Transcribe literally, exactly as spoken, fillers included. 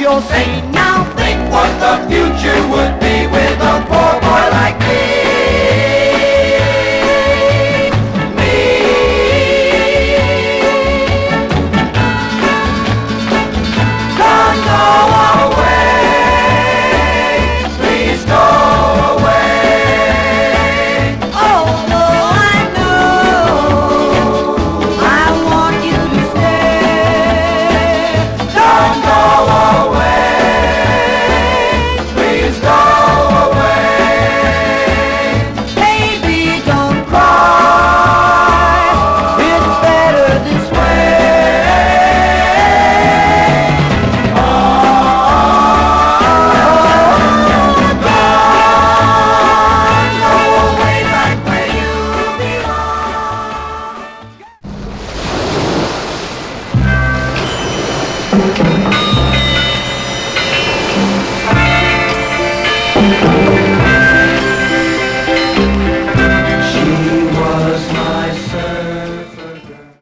you're saying now. Think what the future would be with a poor boy like me. Me. Don't go away. Please go away. Oh, no, I know. I want you to stay. Don't go away. Please go away. Baby, don't cry. It's better this way. Oh, gone. Go away back where you belong.